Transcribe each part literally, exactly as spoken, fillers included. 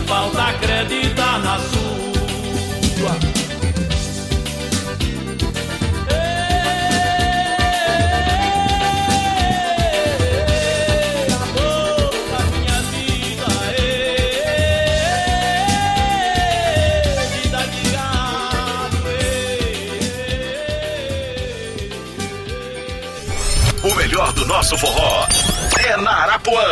falta acreditar na sua. O melhor do nosso forró é na Arapuã.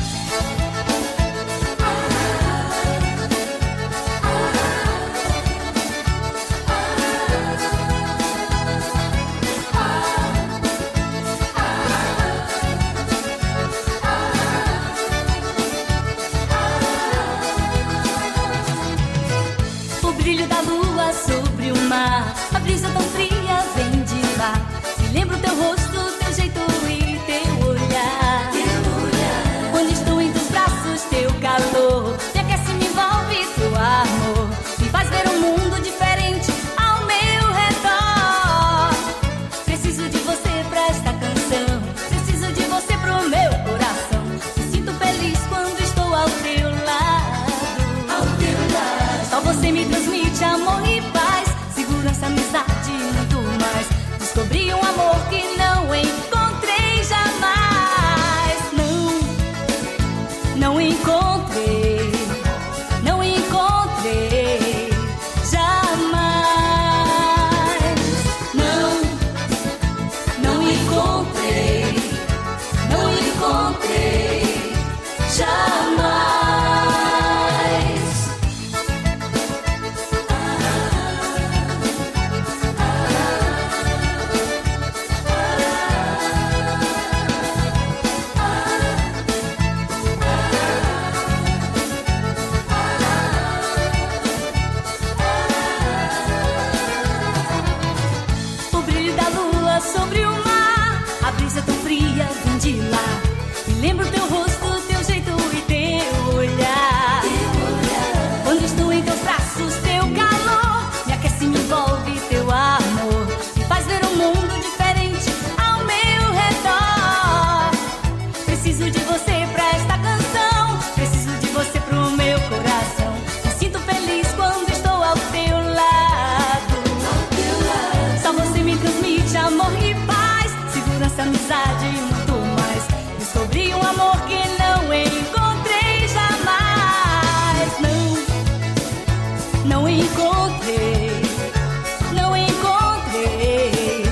O brilho da lua sobre o mar, a brisa tão fria vem de lá. Me lembro teu rosto, teu jeito e teu olhar. Quando estou em teus braços, teu calor me aquece, me envolve, teu amor me faz ver um mundo diferente ao meu redor. Preciso de você pra esta canção, preciso de você pro meu coração. Me sinto feliz quando estou ao teu lado. Ao teu lado. Só você me transmite amor e paz, segurança, amizade e muito mais. Descobri um amor que não encontrei jamais. Não, não encontrei, não encontrei jamais. Não, não encontrei, não encontrei jamais. Sobre o mar, a brisa tão fria vem de lá. Me lembro teu rosto, teu jeito e teu olhar. Quando estou em teus braços, teu calor me aquece, me envolve, teu amor me faz ver um mundo diferente ao meu redor. Preciso de você pra esta canção, preciso de você pro meu coração. Me sinto feliz quando estou ao teu lado. Só você me transmite amor e paz, segurança, amizade e muito mais. Descobri um amor que não encontrei jamais. Não, não encontrei, não encontrei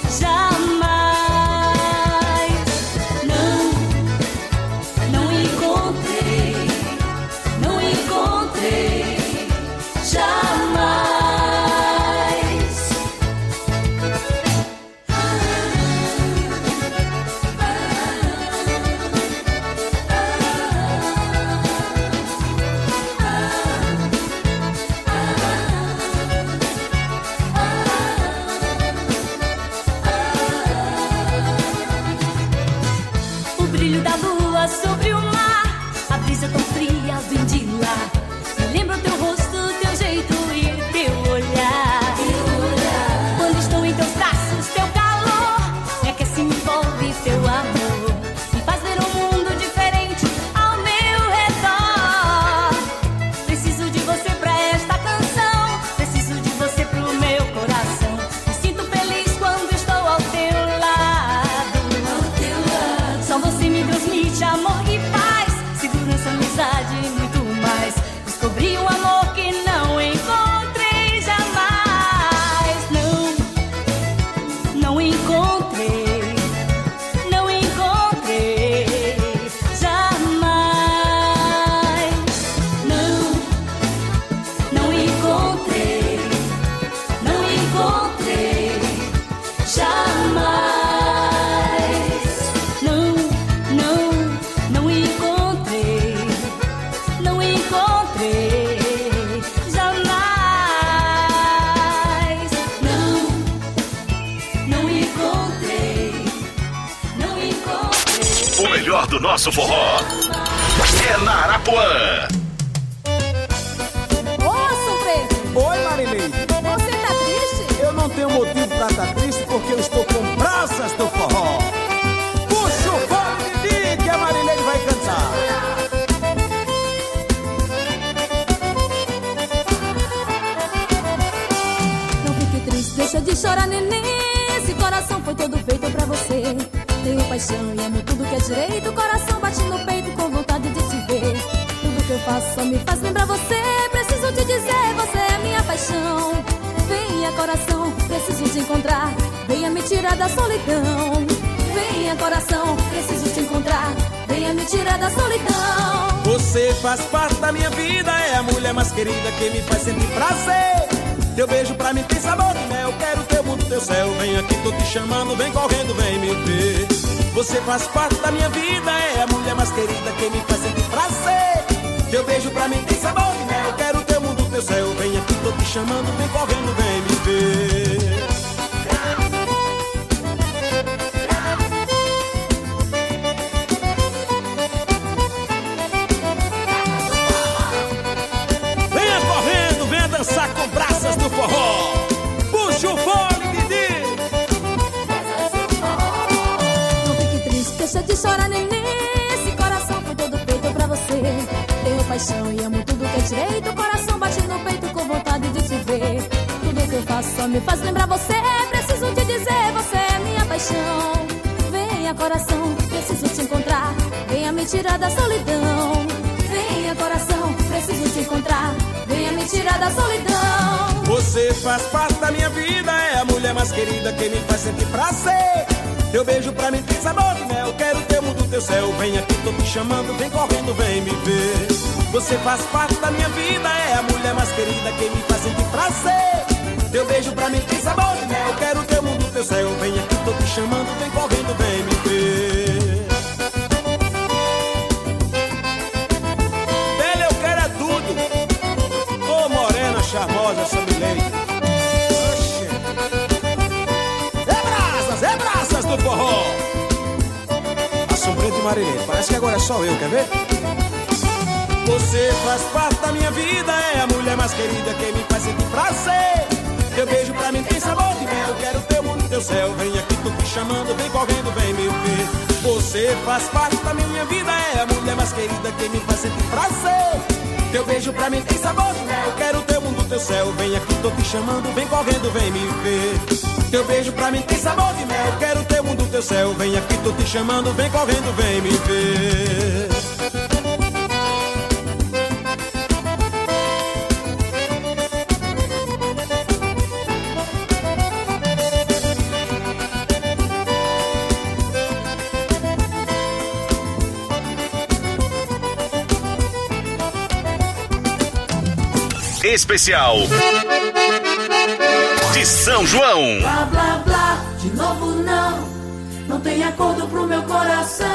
jamais. Não, não encontrei, não encontrei jamais. O brilho da lua sobre o mar, a brisa tão fria vem de lá. Me lembro teu rosto, teu jeito e teu olhar. Quando estou em teus braços, teu calor me aquece, me envolve, teu amor me faz ver um mundo diferente ao meu redor. Preciso de você pra esta canção, preciso de você pro meu coração. Me sinto feliz quando estou ao teu lado. Só você me transmite amor e paz, segurança, amizade e muito mais. Descobri um amor que não encontrei jamais. Não, não encontrei, não encontrei jamais. Não, não encontrei, não encontrei jamais. Não, não, não encontrei, não encontrei jamais. Não, não encontrei, não encontrei. O melhor do nosso forró é na Arapuã. Ô, surpresa! Oi, Marileide. Você tá triste? Eu não tenho motivo pra estar triste porque eu estou com brasas do forró. Puxa o fone de mim que a Marileide vai cantar. de chorar, neném. Esse coração foi todo feito pra você. Tenho paixão e amo tudo que é direito. O coração bate no peito com vontade de te ver. Tudo que eu faço só me faz lembrar você. Preciso te dizer, você é minha paixão. Venha, coração, preciso te encontrar. Venha me tirar da solidão. Venha, coração, preciso te encontrar. Venha me tirar da solidão. Você faz parte da minha vida, é a mulher mais querida que me faz sentir prazer. Teu beijo pra mim tem sabor de mel. Quero teu mundo, teu céu. Vem aqui, tô te chamando, vem correndo, vem me ver. Você faz parte da minha vida, é a mulher mais querida que me faz sentir prazer. Teu beijo pra mim tem sabor de mel. Quero teu mundo, teu céu. Vem aqui, tô te chamando, vem correndo, vem me ver. Dançar com braças do forró. Puxa o fone, Didi. Não fique triste, deixa de chorar, neném. Esse coração foi todo feito pra você. Tenho paixão e amo tudo que é direito. O coração bate no peito com vontade de te ver. Tudo que eu faço só me faz lembrar você. Preciso te dizer, você é minha paixão. Venha, coração, preciso te encontrar. Venha me tirar da solidão. Venha, coração, preciso te encontrar. Venha me tirar da solidão. Você faz parte da minha vida, é a mulher mais querida que me faz sentir prazer. Teu beijo pra mim tem sabor de mel. Quero teu mundo, teu céu. Vem aqui, tô te chamando, vem correndo, vem me ver. Você faz parte da minha vida, é a mulher mais querida que me faz sentir prazer. Teu beijo pra mim tem sabor de mel. Quero teu mundo, teu céu. Vem aqui, tô te chamando, vem correndo, vem me ver. Charmosa essa milene. É brasas, é brasas do forró. Assombrento e Marilene, parece que agora é só eu, quer ver? Você faz parte da minha vida, é a mulher mais querida que me faz sentir prazer. Teu beijo pra mim tem sabor de mel. Quero teu mundo, teu céu. Vem aqui, tô te chamando, vem correndo, vem me ver. Você faz parte da minha vida, é a mulher mais querida que me faz sentir prazer. Teu beijo pra mim tem sabor de mel. Quero teu mundo, teu céu. Vem aqui, tô te chamando, vem correndo, vem me ver. Teu beijo pra mim tem sabor de mel. Quero teu mundo, teu céu. Vem aqui, tô te chamando, vem correndo, vem me ver. Especial de São João. Blá, blá, blá, de novo não. Não tem acordo pro meu coração.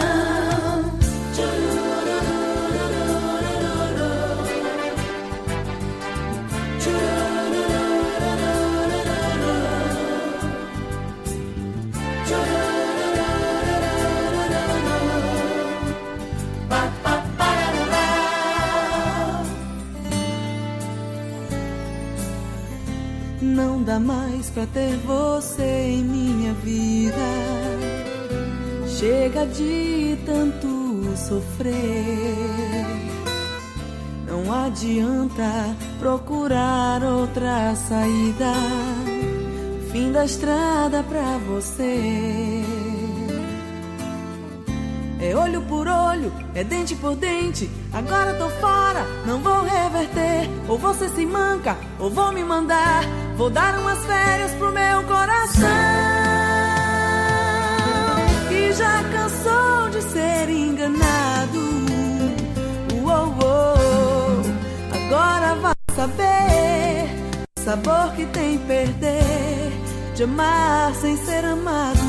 Não dá mais pra ter você em minha vida. Chega de tanto sofrer. Não adianta procurar outra saída. Fim da estrada pra você. É olho por olho, é dente por dente. Agora tô fora, não vou reverter. Ou você se manca, ou vou me mandar. Vou dar umas férias pro meu coração, que já cansou de ser enganado. Uou, uou. Agora vai saber o sabor que tem perder, de amar sem ser amado.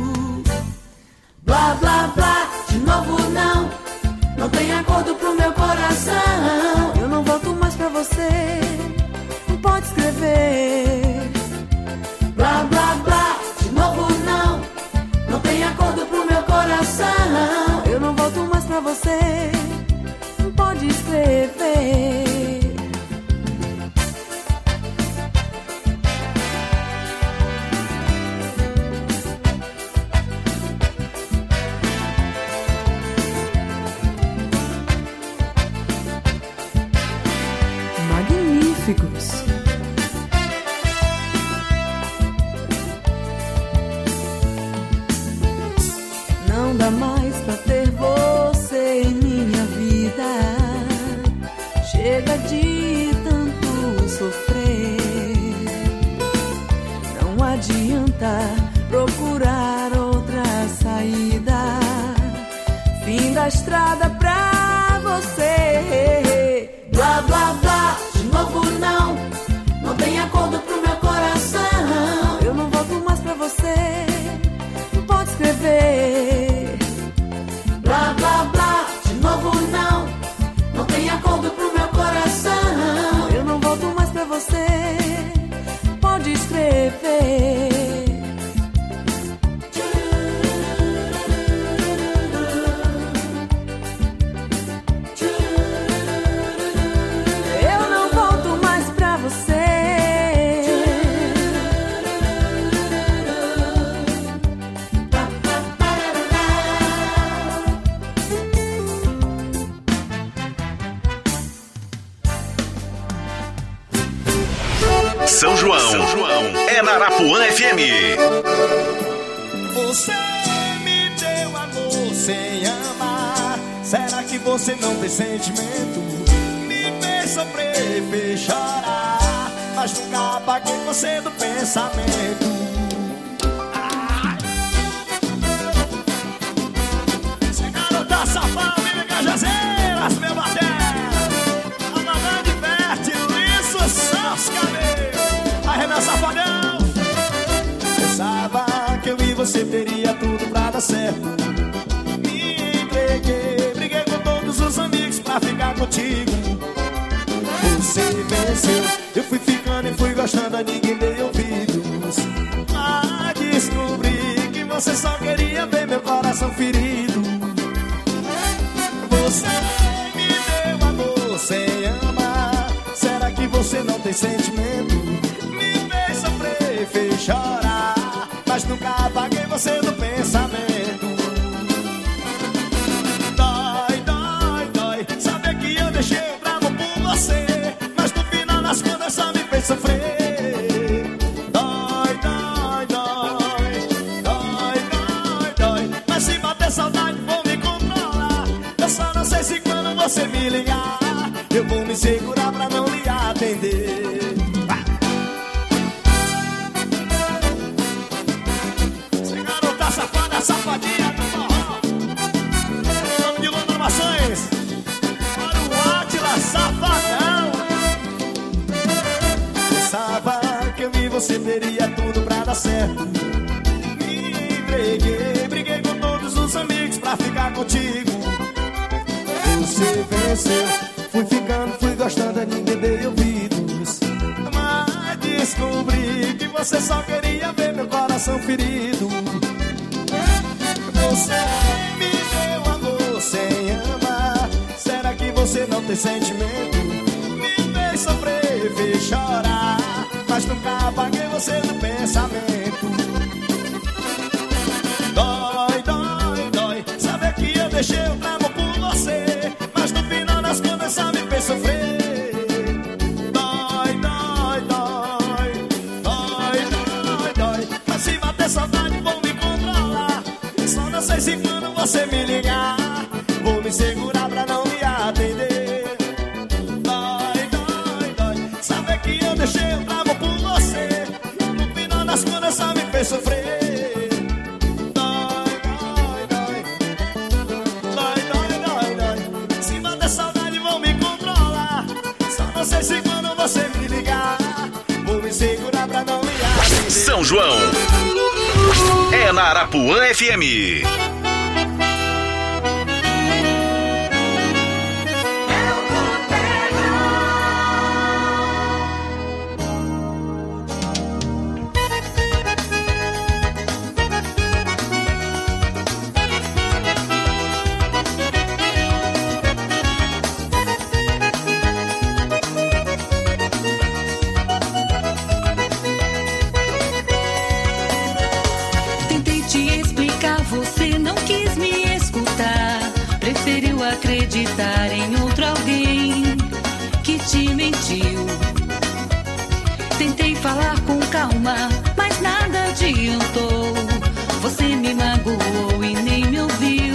Blá, blá, blá, de novo não. Não tem acordo pro meu coração. Eu não volto mais pra você. Não pode escrever. Blá, blá, blá, de novo não. Não tem acordo pro meu coração. Eu não volto mais pra você. Não pode escrever. dá mais pra ter você em minha vida. Chega de tanto sofrer. Não adianta procurar outra saída. Fim da estrada pra você. Blá, blá, blá, de novo não. Não tem acordo pro meu coração. Eu não volto mais pra você. Não pode escrever. Blá, blá, blá, de novo não. Não tem acordo pro meu coração. Eu não volto mais pra você. Pode escrever. São João, São João é na Arapuã F M. Você me deu amor sem amar. Será que você não tem sentimento? Me fez sofrer, fez chorar, mas nunca apaguei você do pensamento. Ai. Esse garota safado, me engajazeiras, meu bater. A mamãe diverte, isso são os cabelos. Renan Safadão. Pensava que eu e você teria tudo pra dar certo. Me entreguei, briguei com todos os amigos pra ficar contigo. Você venceu, eu fui ficando e fui gostando, a ninguém deu ouvidos. Mas descobri que você só queria ver meu coração ferido. Você me deu amor sem amar. Será que você não tem sentimento? Fez chorar, mas nunca apaguei você do pensamento. Dói, dói, dói saber que eu deixei o bravo por você, mas no final das contas só me fez sofrer. Dói, dói, dói, dói, dói, dói, mas se bater saudade vou me controlar. Eu só não sei se quando você me ligar eu vou me segurar pra não lhe atender. Safadinha do forró, nome de Lonovações, para o Átila Safadão. Pensava que eu e você teria tudo pra dar certo. Me entreguei, briguei com todos os amigos pra ficar contigo. Você venceu, fui ficando, fui gostando, a ninguém deu ouvidos. Mas descobri que você só queria ver meu coração ferido. Você me deu amor sem amar. Será que você não tem sentimento? Me fez sofrer, fez chorar, mas nunca apaguei você do pensamento. Dói, dói, dói saber que eu deixei o amor por você, mas no final das contas só me fez sofrer. Dói, dói, dói, dói, dói, dói, mas se bater saudade vou me controlar. Só não sei se quando você me ligar vou me segurar pra não me atender. Dói, dói, dói saber que eu deixei o bravo por você, no final das contas só me fez sofrer. Dói, dói, dói, dói, dói, dói, dói, se bater saudade vou me controlar. Só não sei se quando você me ligar vou me segurar pra não me atender. São João é na Arapuã F M. Acreditar em outro alguém que te mentiu. Tentei falar com mas nada adiantou. Você me magoou e nem me ouviu.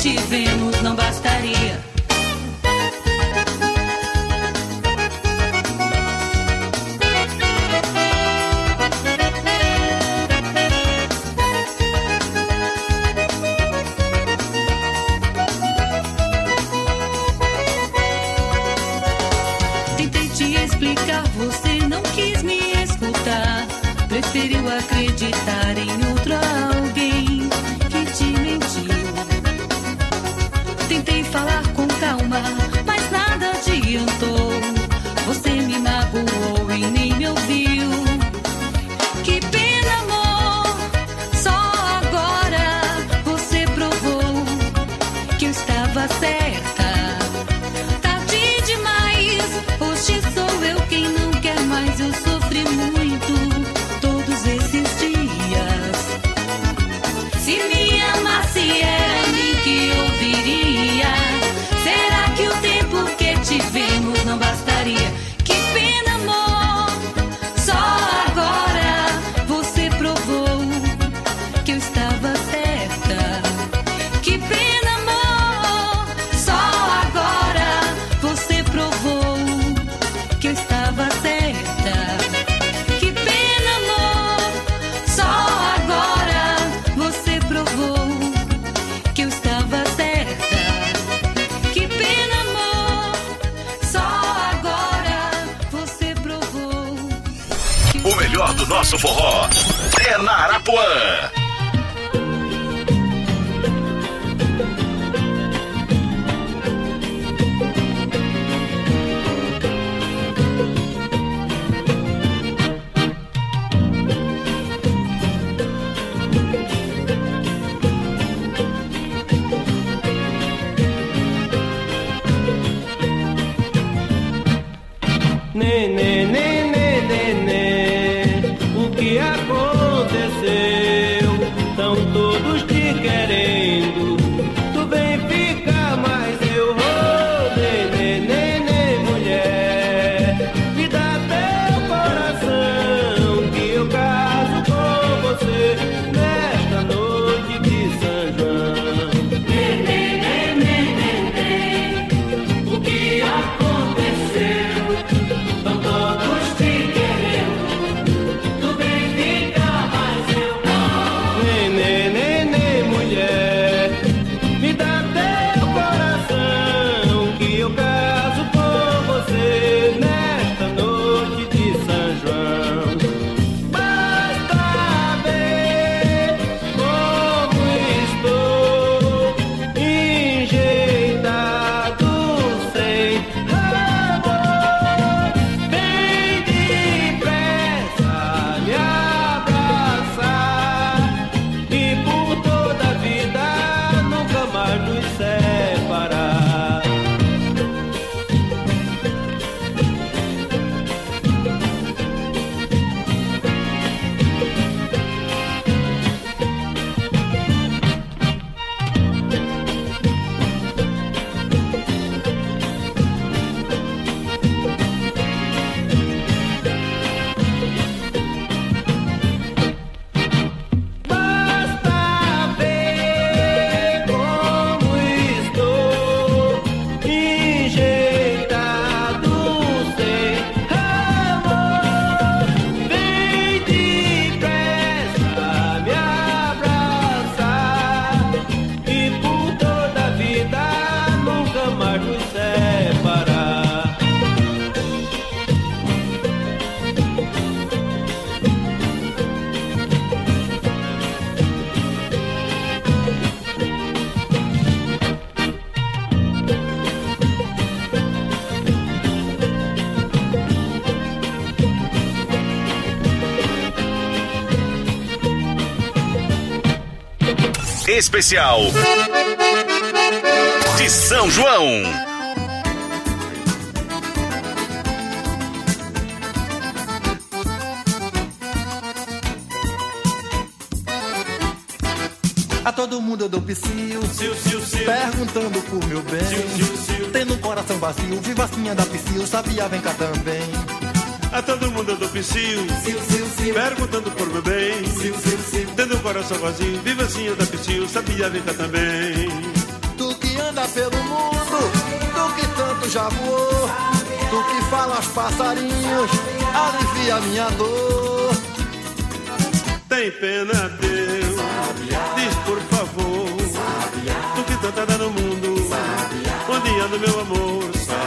tivemos não bastaria. Tentei te explicar, você não quis me escutar. Preferiu acreditar em outro alguém que te mentiu. Tentei falar com calma, mas nada adiantou. Você me magoou e nem me ouviu. Que pena, amor, só agora você provou que eu estava certa. Tarde demais, hoje sou eu quem não quer mais. Eu sofri muito todos esses dias. Se me amasse era em mim que ouviria. Será que o tempo que tivemos não bastaria? Que pena, amor, só agora você provou que eu estava certa. Que pena, amor, só agora você provou que eu estava certa. Que pena, amor, só agora você provou que eu estava certa. Que pena, amor, só agora você provou que eu O melhor do nosso forró é na Arapuã. Nenê, nenê, nenê, o que aconteceu? Tão todos te querendo, tu vem ficar, mas eu vou. Nenê, nenê, mulher, me dá teu coração, que eu caso com você nesta noite de São João. Nenê, nenê, nenê, o que aconteceu? Todos te querendo, tu vem ficar, mas eu não. Nenê, nenê, mulher, me dá teu coração, que eu caso com você nesta noite de São João. Basta ver como estou enjeitado sem amor. Vem depressa me abraçar e por toda a vida nunca mais nos separar. Basta ver como estou enjeitado sem amor. Vem depressa me abraçar e por toda a vida nunca mais nos separar. Especial de São João. A todo mundo eu dou psiu, Sil, sil, sil. perguntando por meu bem. Sil, sil, sil. Tendo um coração vazio, vivacinha da psiu, sabia, vem cá também. A todo mundo eu dou psiu, Sil, sil, sil. perguntando por meu bem. Sil, sil, sil. Tendo um coração vazio, vivacinha da psiu, sabia, vem cá também. Tu que anda pelo mundo, tu que tanto já voou, tu que fala aos passarinhos, alivia minha dor. Tem pena, Deus, diz por favor, tu que tanto anda no mundo, onde anda meu amor,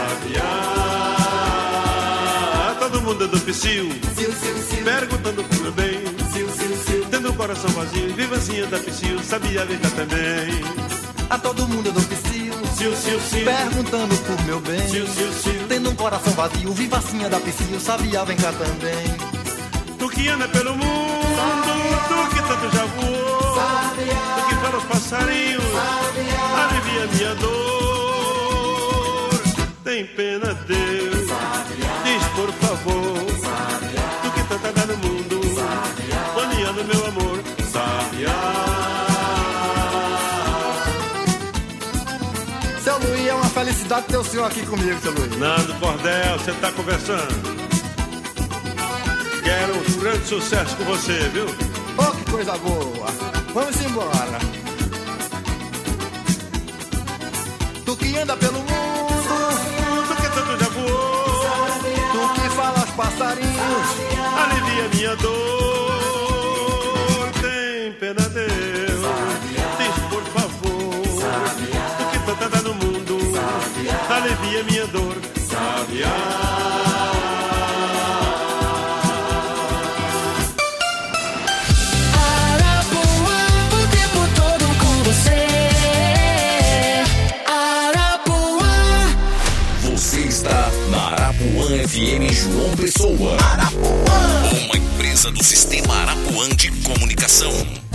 sabiá. Todo mundo é do psiu, perguntando pro meu bem, tendo o coração vazio, vivazinha da psiu, sabiá vem cá também. A todo mundo do psiu, Sil, sil, sil. perguntando por meu bem, Sil, sil, sil. tendo um coração vazio, vivacinha da psiu, sabiá vem cá também. Tu que anda pelo mundo, tu que tanto já voou, tu que fala os passarinhos, alivia minha dor. Tem pena, Deus, diz por favor, tu que tanto anda no mundo, onde anda meu amor, sabiá. Seu Luiz, é uma felicidade ter o senhor aqui comigo, seu Luiz. Nando Cordel, você tá conversando? Quero um grande sucesso com você, viu? Oh, que coisa boa. Vamos embora. Tu que anda pelo mundo, tu que tanto já voou, tu que fala aos passarinhos, alivia minha dor. Tem pena, Deus, diz por favor, tu que tanto anda no mundo, alivia minha dor, sabiá. Arapuã F M João Pessoa. Arapuã, uma empresa do Sistema Arapuã de Comunicação.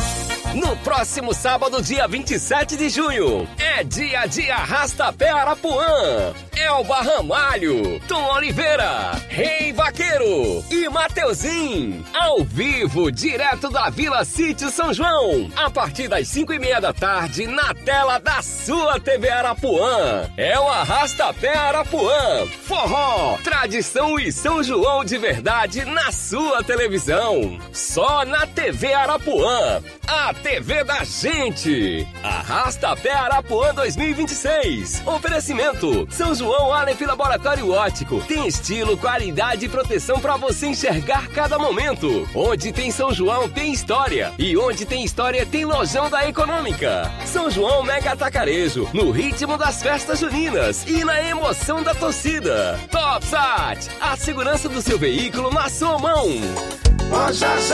No próximo sábado, dia vinte e sete de junho, é dia de Arrasta-Pé Arapuã. Elba Ramalho, Tom Oliveira, Rei Vaqueiro e Mateuzinho, ao vivo, direto da Vila Sítio São João, a partir das cinco e meia da tarde, na tela da sua T V Arapuã. É o Arrasta-Pé Arapuã. Forró, tradição e São João de verdade na sua televisão. Só na T V Arapuã, a T V da gente. Arrasta-Pé Arapuã dois mil e vinte e seis. Oferecimento São João Aleph Laboratório Óptico. Tem estilo, qualidade e proteção para você enxergar cada momento. Onde tem São João tem história. E onde tem história tem Lojão da Econômica. São João Mega Atacarejo. No ritmo das festas juninas e na emoção da torcida. Topsat, a segurança do seu veículo na sua mão. Lojas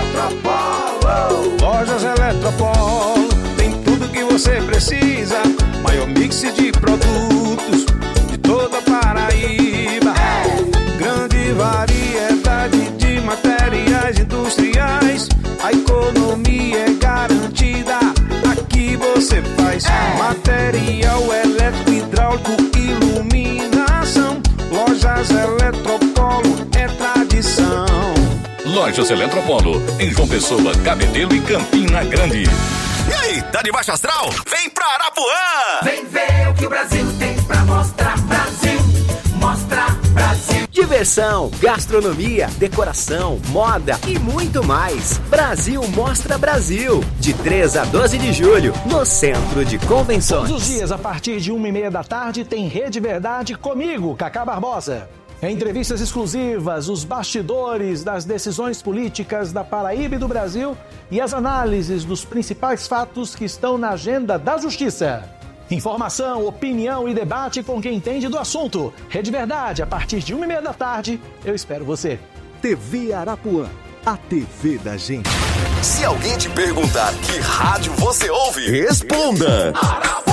Eletropolo. Lojas Eletropolo tem tudo que você precisa. Maior mix de produtos de toda a Paraíba. É. Grande variedade de materiais industriais. A economia é garantida. Aqui você faz é. material elétrico, hidráulico, iluminação. Lojas Eletropolo é tradição. Lojas Eletropolo, em João Pessoa, Cabedelo e Campina Grande. E aí, tá de baixo astral? Vem pra Arapuã! Vem ver o que o Brasil tem pra mostrar. Brasil, mostra Brasil. Diversão, gastronomia, decoração, moda e muito mais. Brasil Mostra Brasil, de três a doze de julho, no Centro de Convenções. Todos os dias, a partir de uma e meia da tarde, tem Rede Verdade comigo, Cacá Barbosa. Entrevistas exclusivas, os bastidores das decisões políticas da Paraíba e do Brasil e as análises dos principais fatos que estão na agenda da Justiça. Informação, opinião e debate com quem entende do assunto. Rede Verdade, a partir de uma e meia da tarde, eu espero você. T V Arapuã, a T V da gente. Se alguém te perguntar que rádio você ouve, responda. Arapuã.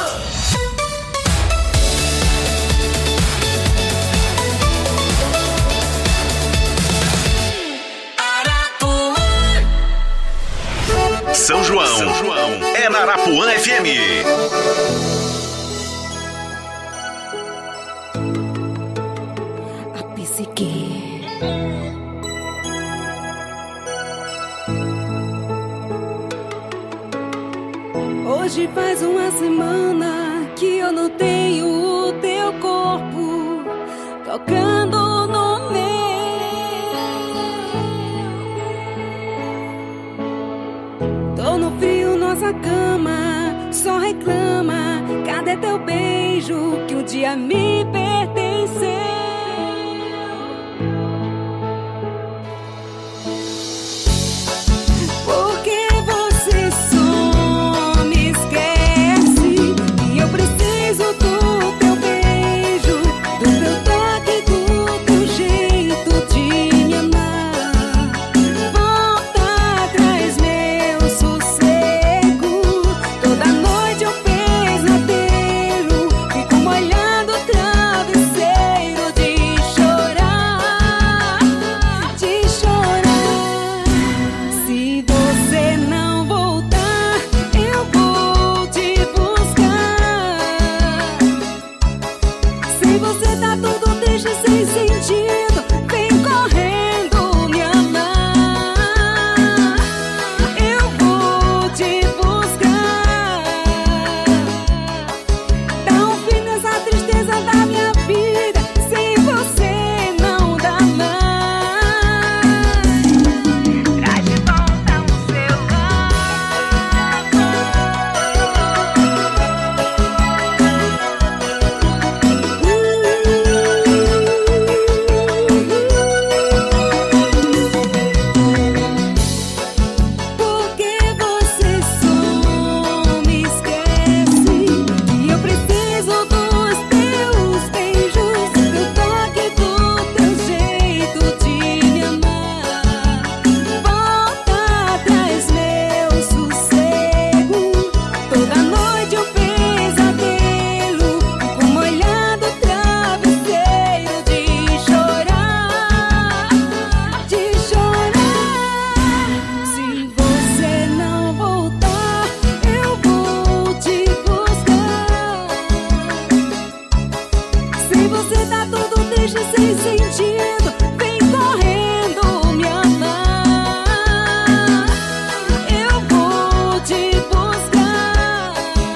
São João. São João é na Arapuã F M. A psique. Hoje faz uma semana que eu não tenho o teu corpo tocando no meu. Tô no frio, nossa cama só reclama. perder teu beijo que um dia me pertenceu. Porque você só me esquece e eu preciso do teu beijo, do teu toque, do teu jeito de me amar. Volta atrás, meu sossego. Toda noite eu pesadelo, fico molhando o travesseiro de chorar, de chorar. Se você não voltar, eu vou te buscar. Se você tá todo triste, sem sentido, vem correndo me amar. Eu vou te buscar. Dá um fim nessa tristeza da minha vida, sem você não dá mais. Traz de volta o seu Porque você só me esquece e eu preciso dos teus beijos, do teu toque, do teu jeito de me amar. Volta atrás, meu sossego. Toda noite eu pesadelo, fico molhando o travesseiro de chorar, de chorar. Se você não voltar, eu vou te buscar. Se você tá todo triste, sem sentido, vem correndo me amar. Eu vou te buscar.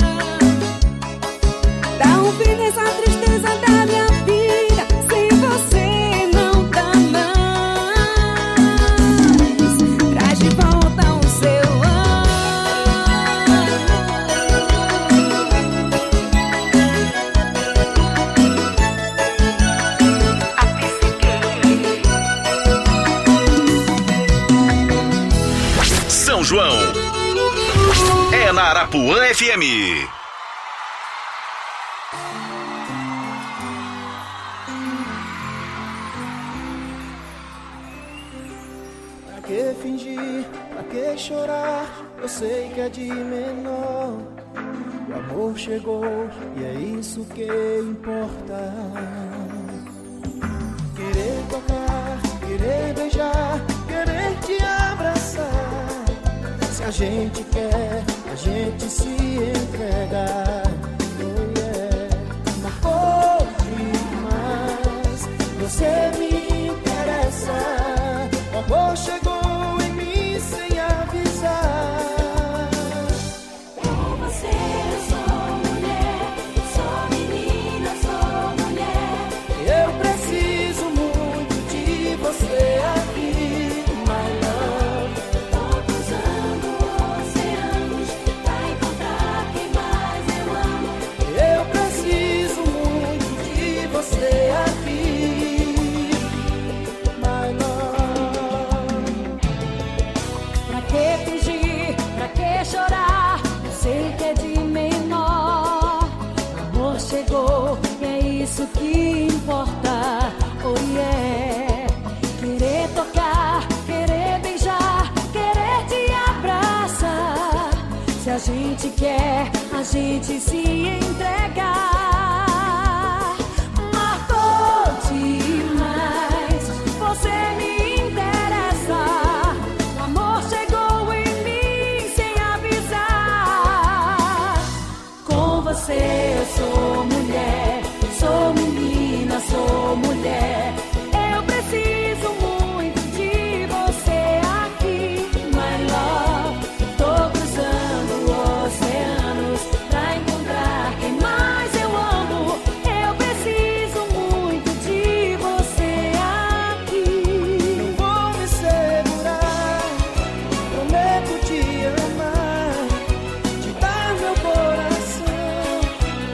Dá um fim nessa tristeza da minha vida, sem você não dá mais. Traz de volta o seu São João é na Arapuã F M. Pra que fingir, pra que chorar? Eu sei que é de menor. O amor chegou e é isso que importa. Querer tocar, querer beijar, querer te abraçar. Se a gente quer, a gente se entrega. Oh yeah. Marcou demais, você me interessa. O amor chegou em mim sem avisar. Com você eu sou mulher, sou menina, sou mulher. Eu preciso muito de você aqui, my love. Tô cruzando oceanos pra encontrar quem mais eu amo. Eu preciso muito de você aqui, my love. Pra que fingir, pra que chorar? Eu sei que é de menor. O amor chegou e é isso que importa. Oh yeah. Querer tocar, querer beijar, querer te abraçar. Se a gente quer, a gente se entregar. Marcou demais, você me interessa. O amor chegou em mim sem avisar. Com você eu sou mulher, sou menina, sou mulher. Eu preciso muito de você aqui, my love. Tô cruzando oceanos pra encontrar quem mais eu amo. Eu preciso muito de você aqui. Não vou me segurar, prometo te amar, te dar meu coração.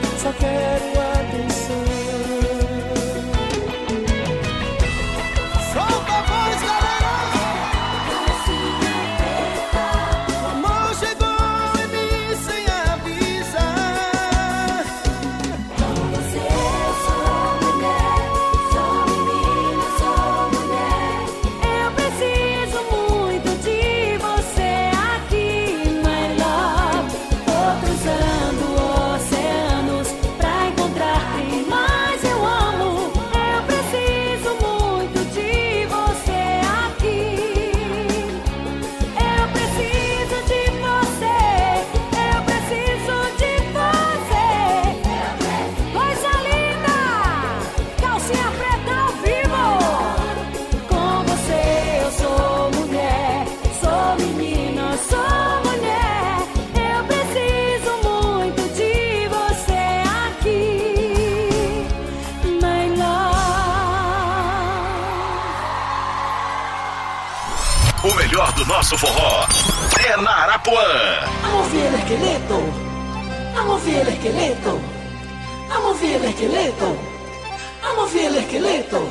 nosso forró é na Arapuã. Vamos ver el esqueleto. Vamos ver el esqueleto. Vamos ver el esqueleto. Vamos ver el esqueleto.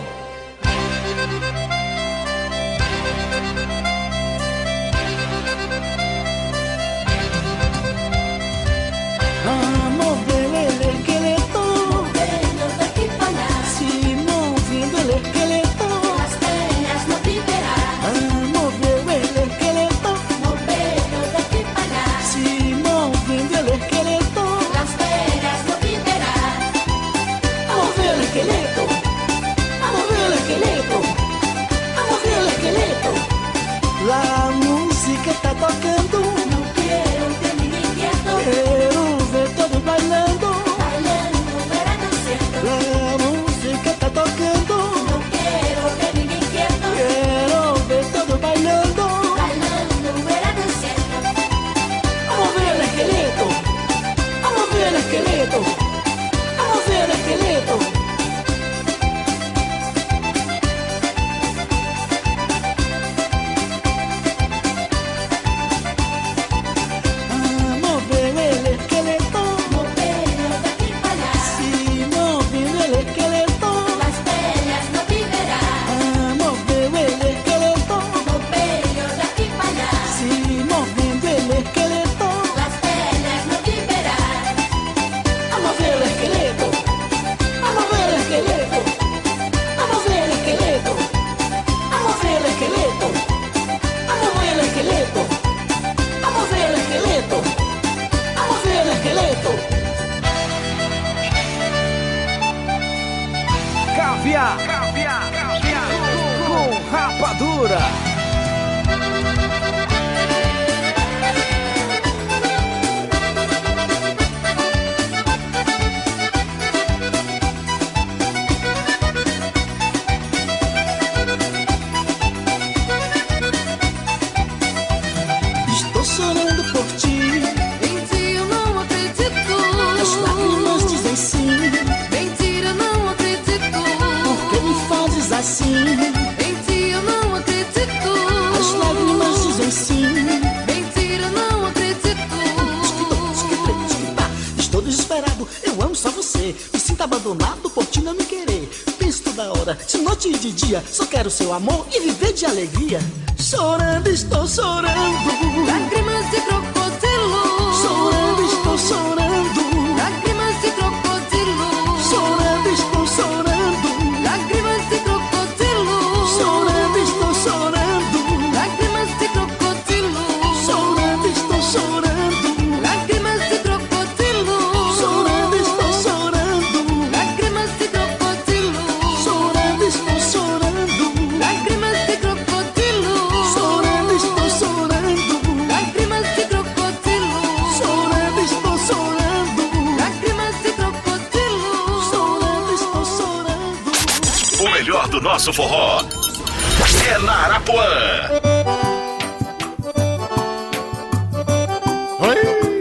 Vamos ver el esqueleto. Moviendo de aquí para allá. Sí, moviendo el esqueleto. Las penas no te verán. Vamos ver el esqueleto. Moviendo de aquí para allá. Sí, moviendo el esqueleto. Las penas no te verán. Vamos ver el esqueleto. Vamos ver el esqueleto. Vamos ver el esqueleto. La música está tocando. No quiero que ninguén quieto. Quero ver todos bailando. Bailando, verán haciendo. La música está tocando. No quiero que ninguén quieto. Quero ver todos bailando. Bailando, verán haciendo. Vamos ver el esqueleto. Vamos ver el esqueleto. Vamos ver el esqueleto. Vamos ver el esqueleto. Moviendo de aquí para allá. Sí, moviendo el esqueleto. Las penas no te verán. Vamos ver el esqueleto. Moviendo de aquí para allá. Sí, moviendo el esqueleto. Las penas no te verán. Vamos ver el esqueleto. Vamos ver el esqueleto. Vamos ver el esqueleto. Vamos ver el esqueleto. Vamos ver el esqueleto. Vamos ver el esqueleto. Vamos ver el esqueleto. Caviar, caviar, caviar com rapadura. Estou chorando por ti. Em ti eu não acredito. As lágrimas dizem sim. Mentira, não acredito. Por que me fazes assim? Em ti eu não acredito. As lágrimas dizem sim. Mentira, não acredito. Estou desesperado, eu amo só você. Me sinto abandonado por ti não me querer. Penso toda hora, de noite e de dia. Só quero seu amor e viver de alegria. Chorando, estou chorando. Lágrimas de crocodilo. Chorando, estou chorando. Lágrimas de crocodilo. Chorando, estou chorando. Lágrimas de crocodilo. Chorando, estou chorando. Lágrimas de crocodilo. Chorando, estou chorando. Lágrimas de crocodilo. Chorando, estou chorando. Lágrimas de crocodilo. Chorando, estou chorando. Lágrimas de crocodilo. Chorando, estou chorando. Lágrimas de crocodilo. Chorando, estou chorando. Lágrimas de crocodilo. Chorando, estou chorando. O melhor do nosso forró é na Arapuã. Oi!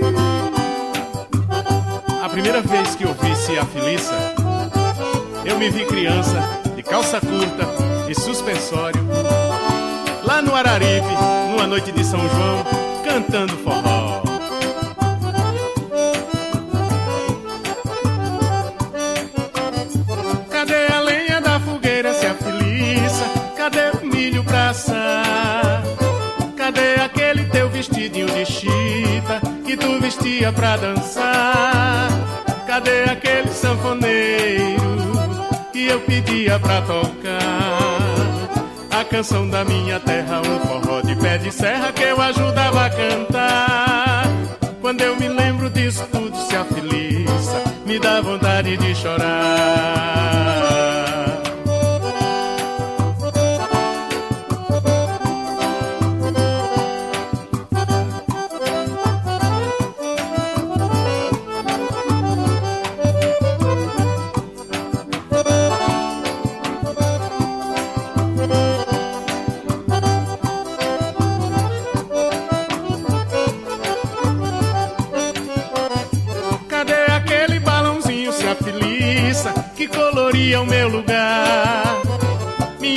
A primeira vez que eu vi Cia Felissa, eu me vi criança, de calça curta e suspensório, lá no Araripe, numa noite de São João, cantando forró. Cadê a lenha da fogueira, Cia Felissa? Cadê o milho pra assar? Cadê aquele teu vestidinho de chita que tu vestia pra dançar? Cadê aquele sanfoneiro que eu pedia pra tocar? A canção da minha terra, um forró de pé de serra que eu ajudava a cantar. Quando eu me lembro disso tudo, Cia Felissa, me dá vontade de chorar.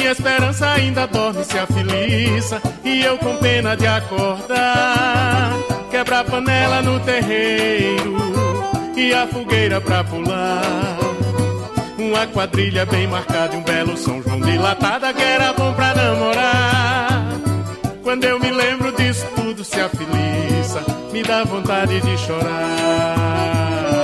Minha esperança ainda dorme, se afiliça, e eu com pena de acordar, quebra a panela no terreiro e a fogueira pra pular. Uma quadrilha bem marcada e um belo São João dilatada que era bom pra namorar. Quando eu me lembro disso tudo, se afiliça, me dá vontade de chorar.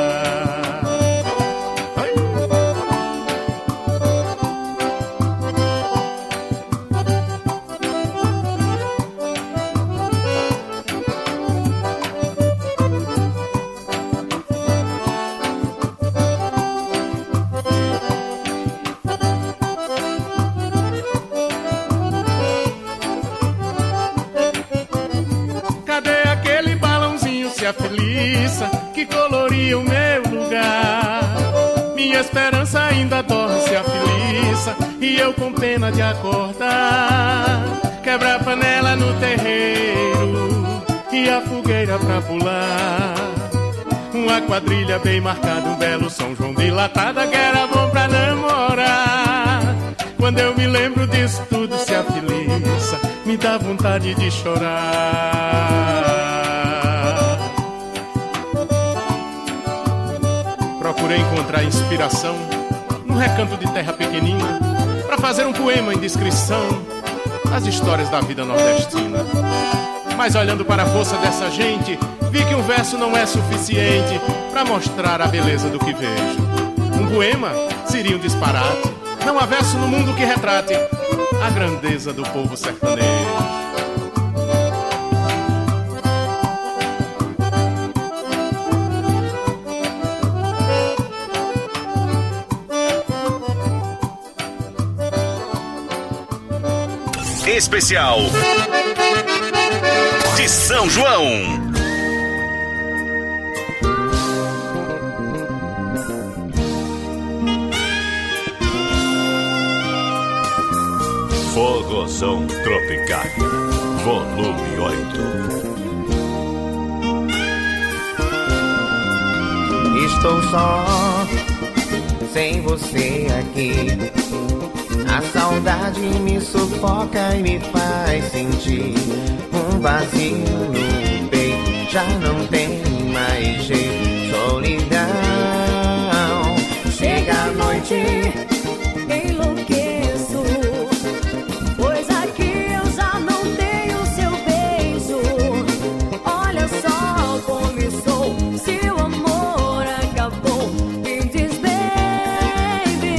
Afiliça, que coloria o meu lugar. Minha esperança ainda dorme, se afiliça, e eu com pena de acordar, quebra a panela no terreiro e a fogueira pra pular. Uma quadrilha bem marcada, um belo São João dilatada que era bom pra namorar. Quando eu me lembro disso tudo, se afiliça, me dá vontade de chorar. Procurei encontrar inspiração num recanto de terra pequenina pra fazer um poema em descrição das histórias da vida nordestina. Mas olhando para a força dessa gente, vi que um verso não é suficiente pra mostrar a beleza do que vejo. Um poema seria um disparate. Não há verso no mundo que retrate a grandeza do povo sertanejo. Especial de São João. Fogozão Tropicália, volume oito. Estou só, sem você aqui. A saudade me sufoca e me faz sentir um vazio no peito. Já não tem mais jeito, solidão. Chega a noite, enlouqueço, pois aqui eu já não tenho seu beijo. Olha só como estou, se o amor acabou, me diz, baby.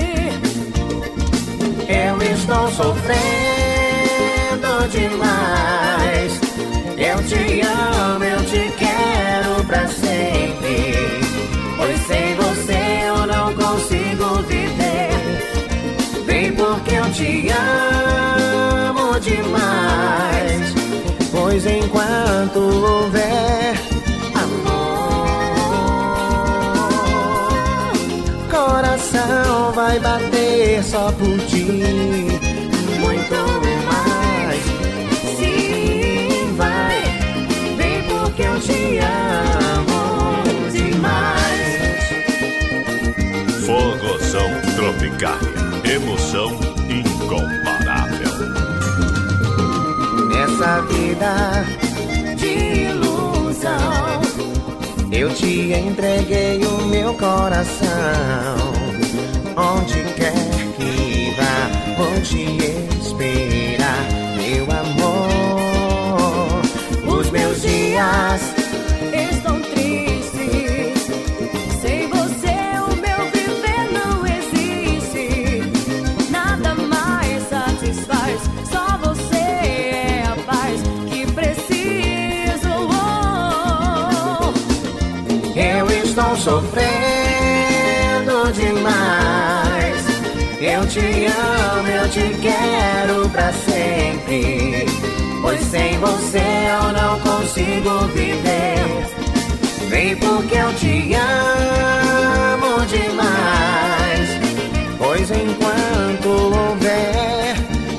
Eu estou sofrendo demais. Eu te amo, eu te quero pra sempre, pois sem você eu não consigo viver. Vem porque eu te amo demais, pois enquanto houver amor, coração vai bater só por ti. Muito mais, sim, vai. Vem porque eu te amo demais. Fogozão Tropicália, emoção incomparável. Nessa vida de ilusão, eu te entreguei o meu coração. Onde quer que vá, vou te esperar, meu amor. Os meus dias estão tristes, sem você o meu viver não existe. Nada mais satisfaz, só você é a paz que preciso. Eu estou sofrendo demais. Eu te amo, eu te quero pra sempre, pois sem você eu não consigo viver. Vem porque eu te amo demais, pois enquanto houver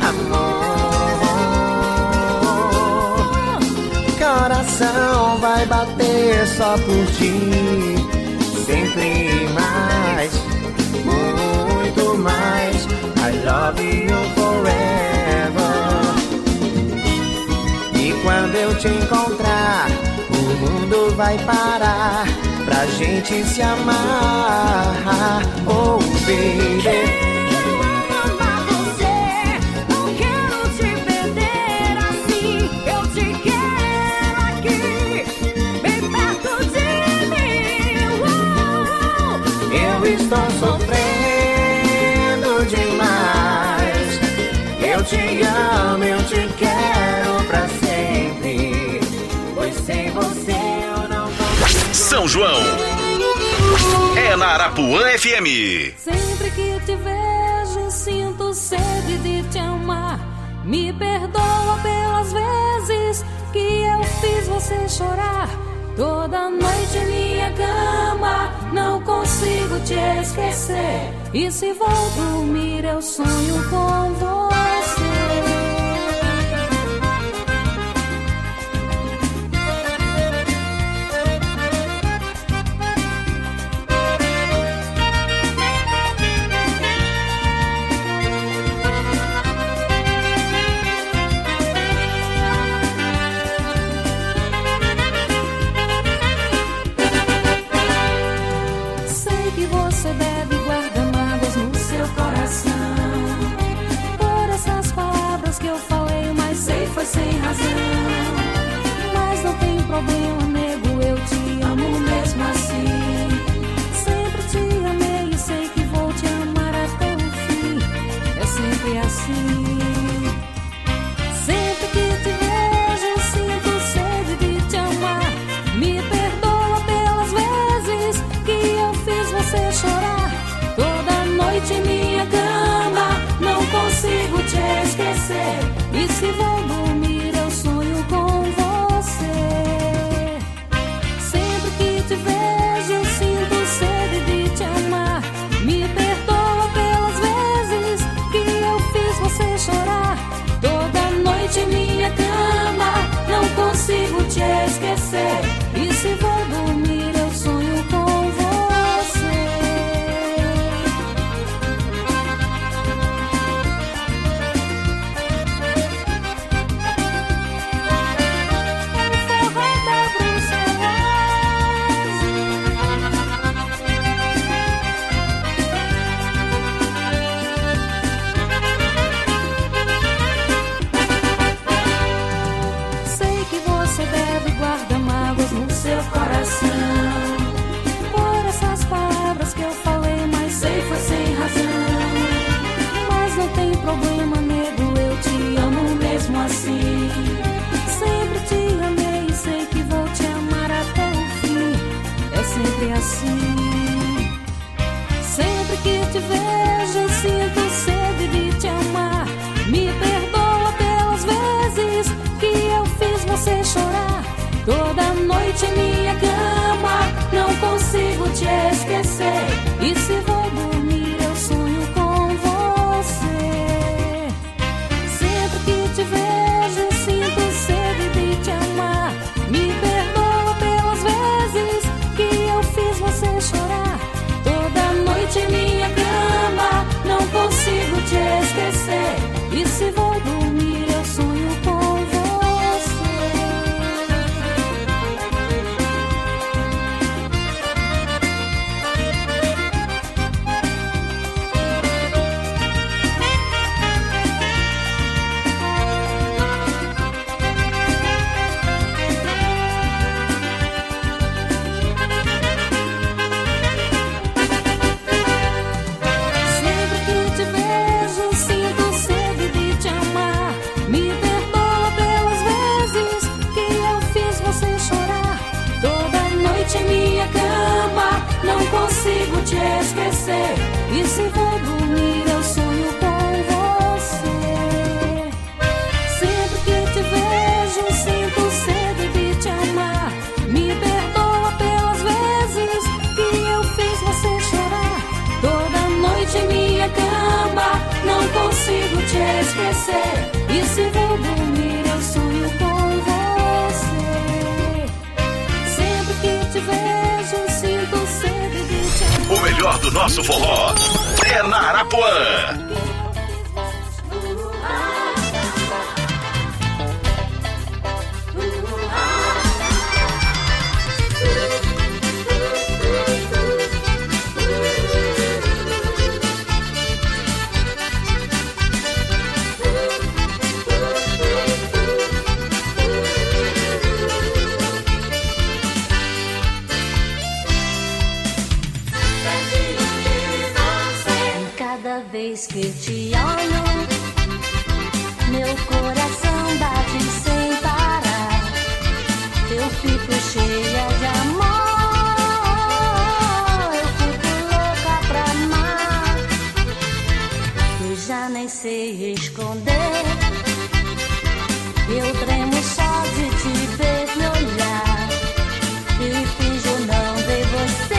amor, coração vai bater só por ti. Sempre mais, muito mais. I love you. vai parar pra gente se amar. Oh, baby. Estou sofrendo demais. Eu te amo, eu te quero pra sempre. Pois sem você eu não consigo. São João é na Arapuã F M. Sempre que te vejo, sinto sede de te amar. Me perdoa pelas vezes que eu fiz você chorar. Toda noite em minha cama, não consigo te esquecer. E se vou dormir, eu sonho com você. Você deve guardar mágoas no seu coração por essas palavras que eu falei, mas sei foi sem razão. Mas não tem problema, nego, eu te amo mesmo assim. Sempre te amei e sei que vou te amar até o fim. É sempre assim. Sempre que te vejo, sinto sede de te amar. Me perdoa pelas vezes que eu fiz você chorar. Toda noite em minha cama, não consigo te esquecer. E se vou dormir, eu sonho com você. Sempre que te vejo, sinto sede de te amar. Me perdoa pelas vezes que eu fiz você chorar. Toda noite em minha cama, não consigo te esquecer. E se vou dormir, eu sonho com você. Por essas palavras que eu falei, mas sei foi sem razão. Mas não tem problema, nego, eu te amo mesmo assim. Sempre te amei e sei que vou te amar até o fim. É sempre assim. Sempre que te vejo, sinto sede de te amar. Me perdoa pelas vezes que eu fiz você chorar. Toda noite em minha cama, não consigo te esquecer. E se vou dormir, eu sonho com você. Sempre que te vejo, sinto sede de te amar. Me perdoa pelas vezes que eu fiz você chorar. Toda noite em minha cama, não consigo te esquecer. E se vou dormir, eu sonho com você. Consigo te esquecer. E se vou dormir, eu sonho com você. Sempre que te vejo, sinto sede de te amar. Me perdoa pelas vezes que eu fiz você chorar. Toda noite em minha cama, não consigo te esquecer. E se vou dormir, eu sonho com você. Sempre que te vejo, sinto sede de te amar. O melhor do nosso forró é na Arapuã. vez que te olho, meu coração bate sem parar. Eu fico cheia de amor, eu fico louca pra amar. Eu já nem sei esconder, eu tremo só de te ver me olhar e finjo não ver você.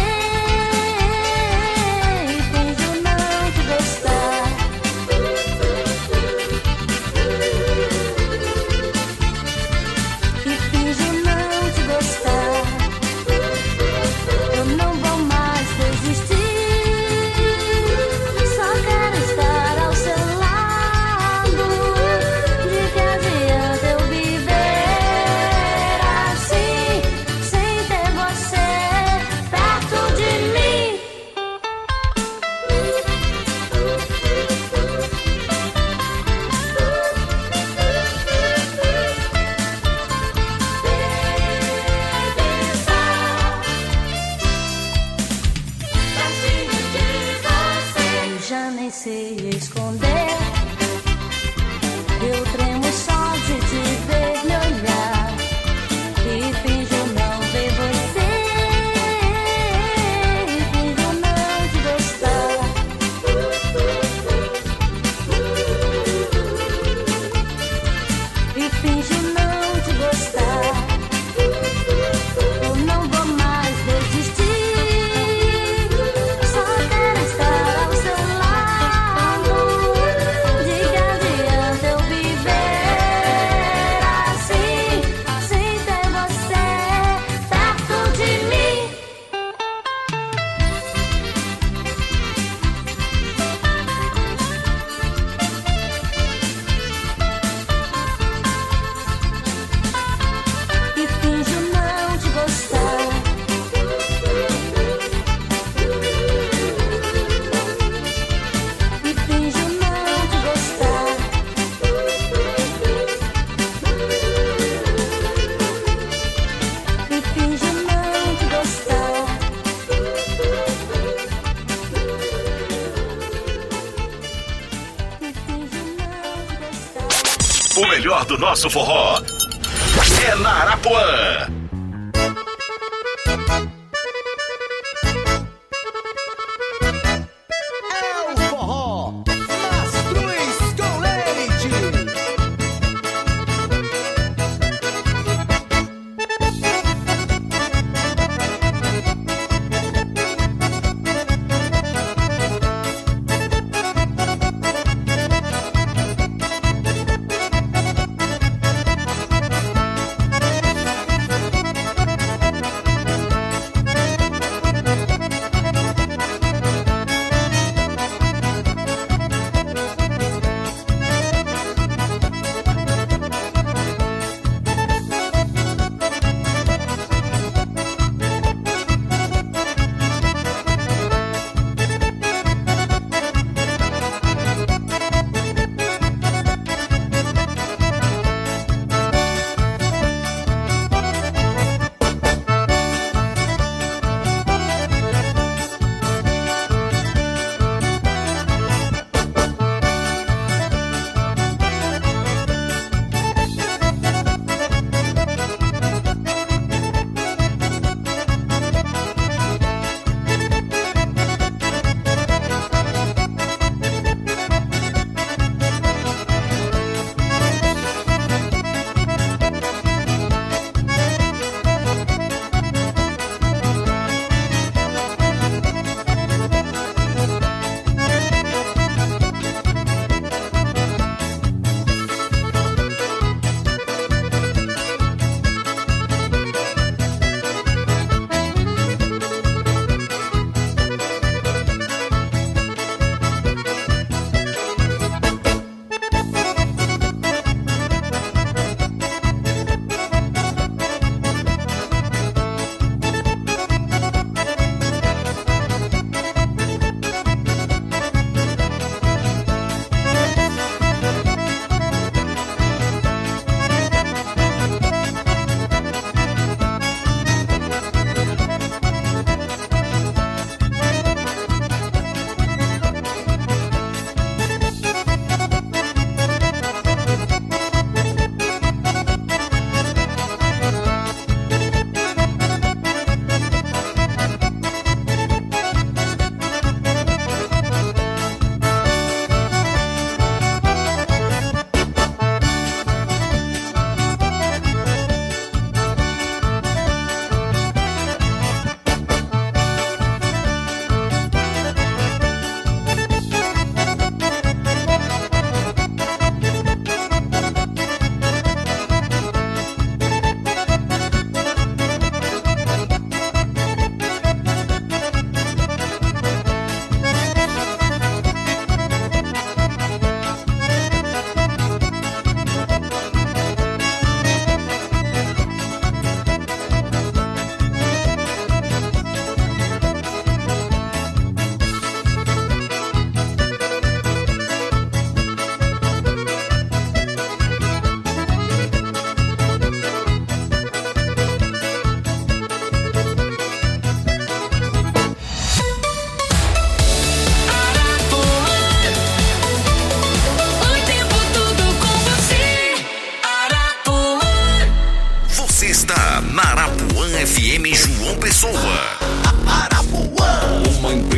O melhor do nosso forró é na Arapuã. Thank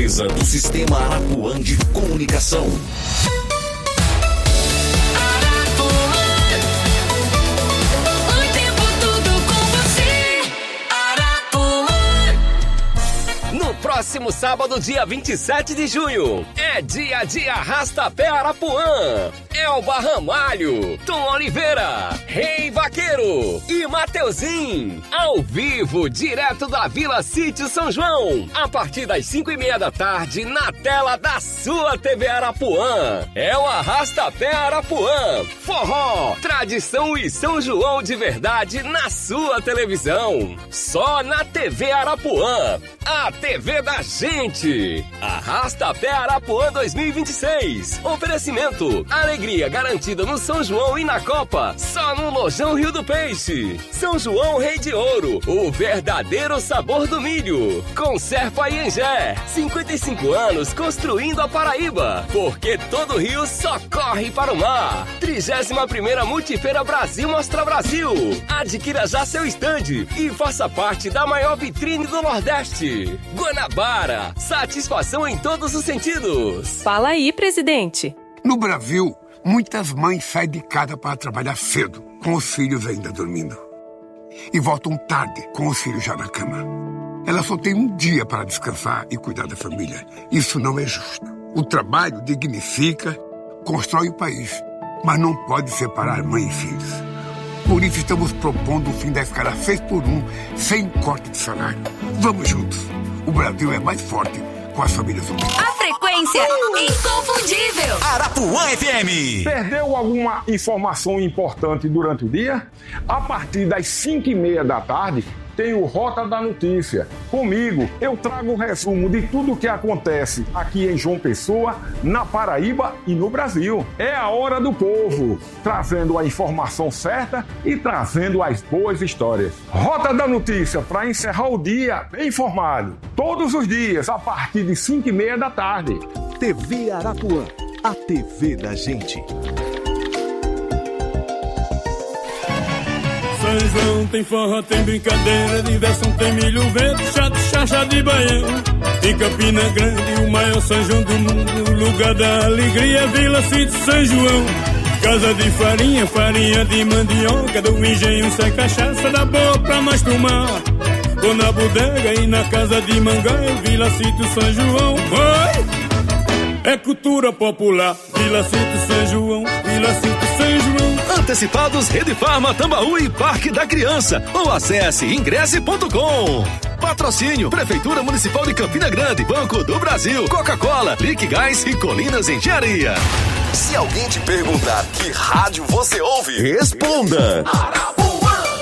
empresa do Sistema Arapuã de Comunicação. Próximo sábado, dia vinte e sete de junho, é dia de Arrasta-Pé Arapuã. Elba Ramalho, Tom Oliveira, Rei Vaqueiro e Mateuzinho, ao vivo, direto da Vila Sítio São João, a partir das cinco e meia da tarde, na tela da sua T V Arapuã. É o Arrasta-Pé Arapuã, forró, tradição e São João de verdade na sua televisão. Só na T V Arapuã, a T V da gente. Arrasta-Pé Arapuã dois mil e vinte e seis. Oferecimento, alegria garantida no São João e na Copa, só no Lojão Rio do Peixe. São João Rei de Ouro, o verdadeiro sabor do milho. Conserva Anhangé, cinquenta e cinco anos construindo a Paraíba, porque todo rio só corre para o mar. trigésima primeira Multifeira Brasil Mostra Brasil. Adquira já seu estande e faça parte da maior vitrine do Nordeste. Guanabara, satisfação em todos os sentidos. Fala aí, presidente. No Brasil, muitas mães saem de casa para trabalhar cedo, com os filhos ainda dormindo. E voltam tarde, com os filhos já na cama. Elas só têm um dia para descansar e cuidar da família. Isso não é justo. O trabalho dignifica, constrói o país, mas não pode separar mãe e filhos. Por isso estamos propondo o fim da escala seis por um, sem corte de salário. Vamos juntos. O Brasil é mais forte com as famílias unidas. A frequência inconfundível. Arapuã F M. Perdeu alguma informação importante durante o dia? A partir das cinco e meia da tarde, tem o Rota da Notícia. Comigo, eu trago um resumo de tudo o que acontece aqui em João Pessoa, na Paraíba e no Brasil. É a hora do povo, trazendo a informação certa e trazendo as boas histórias. Rota da Notícia, para encerrar o dia bem informado. Todos os dias, a partir de cinco e meia da tarde. T V Arapuã, a T V da gente. São João tem forró, tem brincadeira, diversão, tem milho verde, chato, chacha de baião. Em Campina Grande, o maior São João do mundo, lugar da alegria, Vila Sítio São João. Casa de farinha, farinha de mandioca, do engenho sai cachaça, da boa pra mais tomar. Vou na bodega e na casa de Mangaia, Vila Sítio São João. Oi! É cultura popular, Vila Sítio São João, Vila Sítio São João. Antecipados Rede Farma, Tambaú e Parque da Criança. Ou acesse ingresse ponto com. Patrocínio Prefeitura Municipal de Campina Grande, Banco do Brasil, Coca-Cola, Liquigás e Colinas Engenharia. Se alguém te perguntar que rádio você ouve, responda. Arapuã.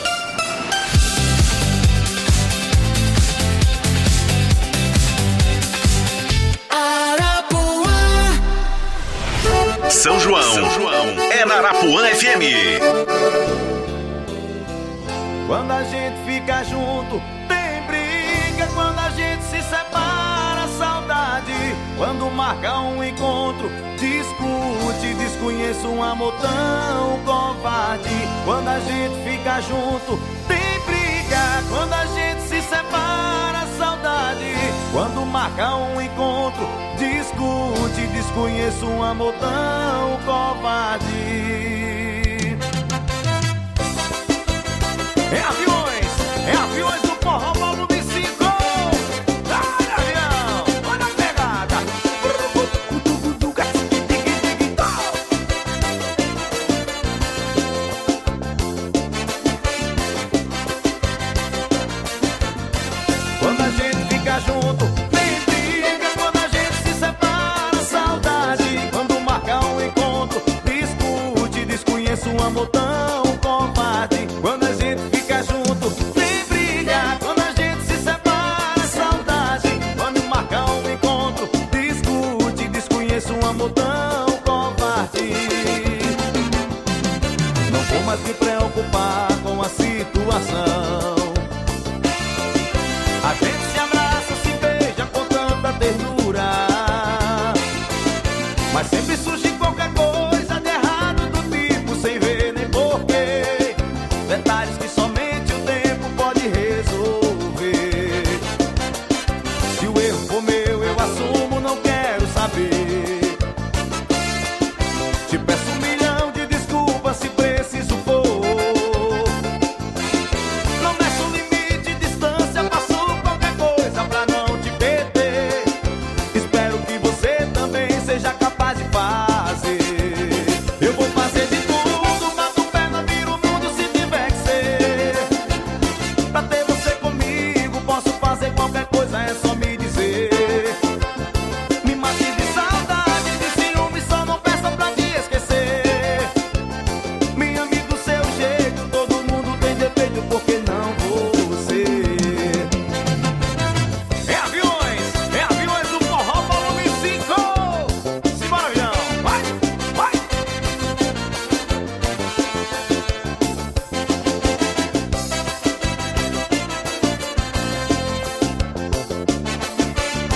São João. São João é na Arapuã F M. Quando a gente fica junto, tem briga. Quando a gente se separa, saudade. Quando marca um encontro, discute. Desconheço um amor tão covarde. Quando a gente fica junto, tem briga. Quando a gente se separa, saudade. Quando marca um encontro, discute. Desconheço um amor tão covarde.